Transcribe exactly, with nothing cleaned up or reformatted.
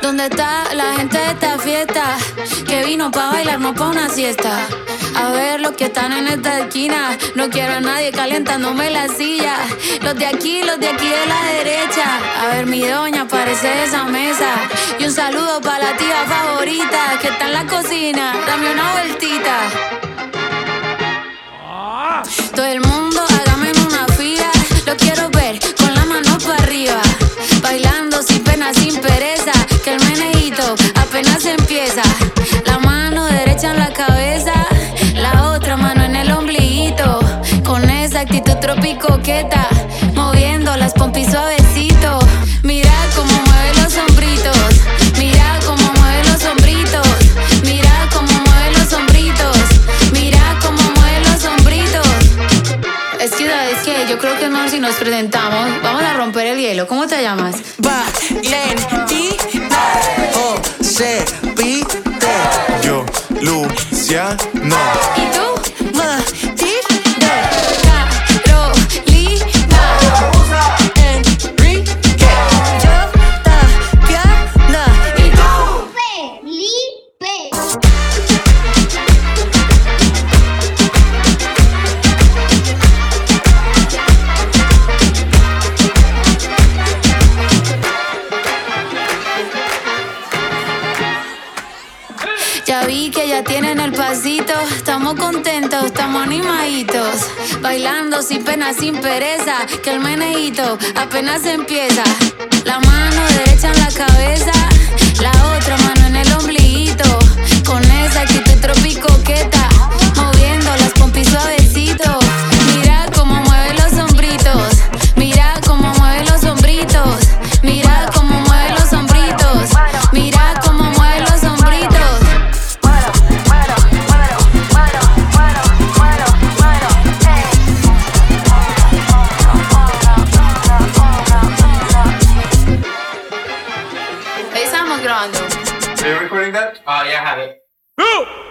¿Dónde está la gente de esta fiesta? Que vino pa' bailar, no pa' una siesta. A ver los que están en esta esquina. No quiero a nadie calientándome la silla. Los de aquí, los de aquí de la derecha. A ver mi doña, parece de esa mesa. Y un saludo pa' la tía favorita que está en la cocina. Dame una vueltita. Todo el mundo hágame en una fila. Lo quiero ver con la mano para arriba. Bailando sin pena, sin pereza. Que el meneíto apenas empieza. La mano derecha en la cabeza, la otra mano en el ombliguito. Con esa actitud tropicoqueta, moviendo las pompis suavecito. Mira cómo mueve los hombritos. Mira cómo mueve los hombritos. Mira cómo mueve los hombritos. Mira cómo mueve los hombritos. Es que, ¿sabes qué? Yo creo que es mejor si nos presentamos. Vamos a romper el hielo. ¿Cómo te llamas? Valentina o se pide. Yo, Luciano. ¿Y tú? Matilde, Carolina. Enrique, yo, Tatiana. ¿Y tú? Felipe. Ya vi que ya tienen el pasito. Estamos contentos, estamos animaditos. Bailando sin pena, sin pereza. Que el meneíto apenas empieza. La mano derecha en la cabeza, la otra mano en el ombliguito. Con esa actitud tropicoqueta, moviendo las pompis suavecito. Mira cómo mueve los hombritos. Mira cómo mueve los hombritos. Mira cómo mueve los hombritos. Mira cómo mueve los hombritos. Ahí estamos grabando. Are you recording that? Oh, yeah, I have it. Go!